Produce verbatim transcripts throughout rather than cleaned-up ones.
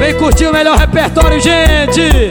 Vem curtir o melhor repertório, gente!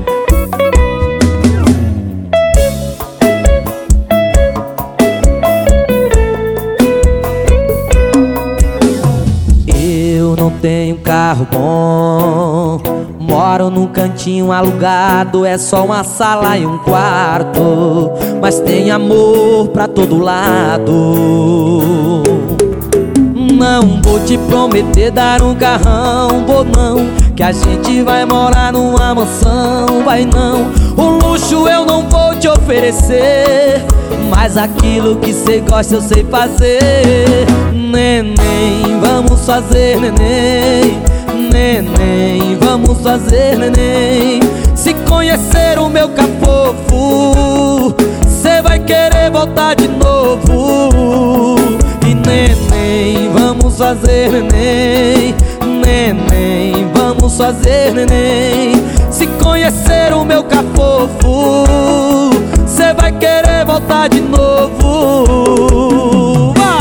Eu não tenho carro bom, moro num cantinho alugado, é só uma sala e um quarto, mas tem amor pra todo lado. Não vou te prometer dar um carrão, vou não, que a gente vai morar numa mansão, vai não. O luxo eu não vou te oferecer, mas aquilo que cê gosta eu sei fazer. Neném, vamos fazer neném, neném, vamos fazer neném. Se conhecer o meu cafofo, cê vai querer voltar de novo. E neném, vamos fazer neném, neném, vamos fazer neném. Se conhecer o meu cafofo, cê vai querer voltar de novo. Vai!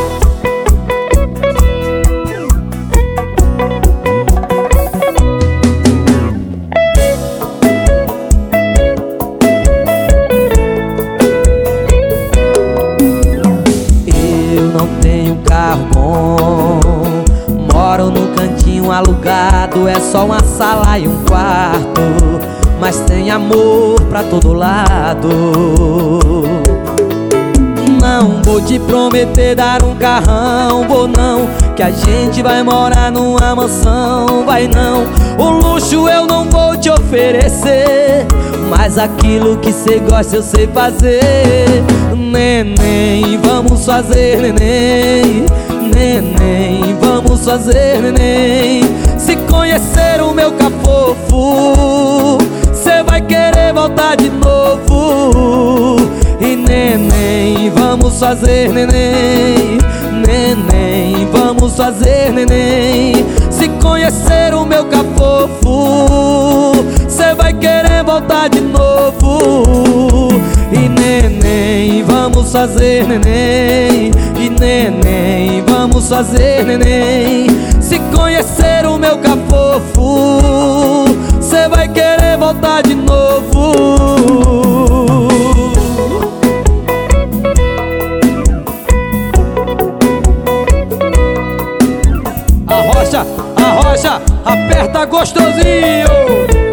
Não tenho carro bom, moro num cantinho alugado, é só uma sala e um quarto, mas tem amor pra todo lado. Não vou te prometer dar um carrão, vou não, que a gente vai morar numa mansão, vai não. O luxo eu não vou te oferecer, mas aquilo que cê gosta eu sei fazer. Neném, vamos fazer neném, neném, vamos fazer neném. Se conhecer o meu cafofo, cê vai querer voltar de novo. E neném, vamos fazer neném, neném, vamos fazer neném. Se conhecer o meu cafofo, cê vai querer voltar de novo. E neném, vamos fazer neném, e neném, vamos fazer neném. Se conhecer o meu cafofo, cê vai querer voltar de novo. Arrocha, arrocha, aperta gostosinho.